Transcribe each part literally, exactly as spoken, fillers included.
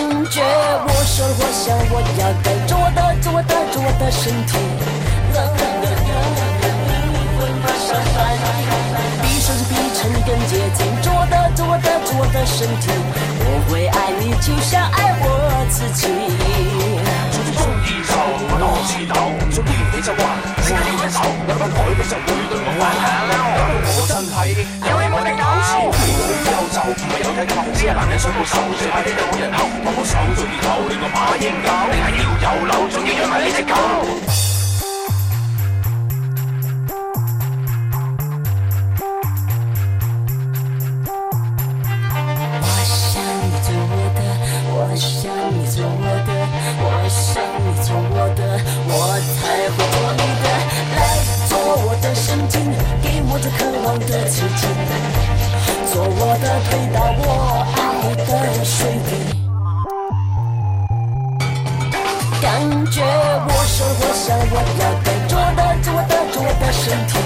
觉。我说我想我要的，做我的，做我的，做我的身体。比手指比成更接近，做我的，做我的，做我的身体。我会爱你，就像爱我自己。 做啲中意就我多次鬥，中意你就話即刻要分手，有分改你就會對我發姣。我真係有你冇定搞笑，你有就唔係有睇夠，只係男人想報仇，最怕聽到冇人後，幫我手做熱頭，令我把應狗，定係要有樓，仲要養埋呢隻狗。 我想你做我的，我想你做我的，我才会做你的。来做我的神经，给我这渴望的刺激，做我的推到我爱的水底。感觉我说我想我要的，做的做我的做我的身体。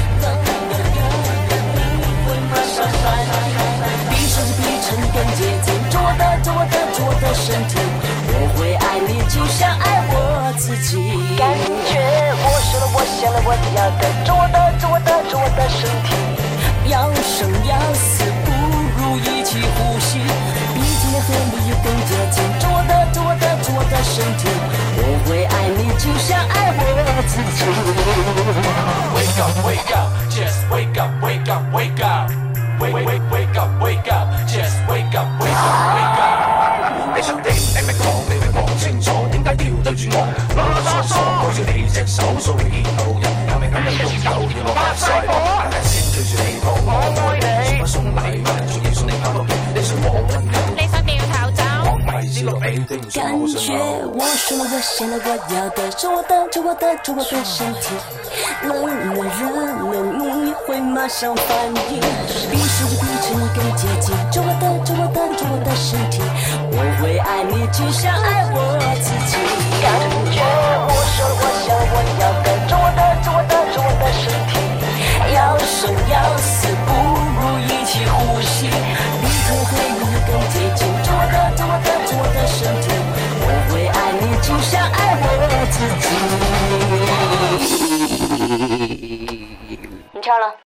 比手指比成更接近，做我的做我的做我的身体。我会爱你，就像爱我自己。感觉我说了我想了我要的，做我的做我的做我的身体。要生要死不如一起呼吸，比今天和你更接近，做我的做我的做我的身体。我会爱你，就像爱我自己。 Wake up, wake up, just wake up, wake up, wake up. Wake, wake, wake up, wake up, just wake up, wake up, wake up。你想點？你咪講，你咪講清楚，點解要對住我？囉囉嗦嗦，抱住你隻手，騷擾見到人，有命咁樣擁有，要我發晒火，但係先對住你講我愛你，送乜送禮物，仲要送你跑落嚟，你想我溫柔， 你想掉頭走？ 感覺我說了我想了我要的，做我的做我的做我的身體。冷了熱了你會馬上反應，比手指比成更接近，做我的做我的做我的身體。我會愛你，就像愛我自己。感覺我說了我想了我要的，做我的做我的做我的身體。要生要死不如一起呼吸，比天和你更接近，做我的做我的做我的身體。我會愛你，就像愛我自己。你唱了。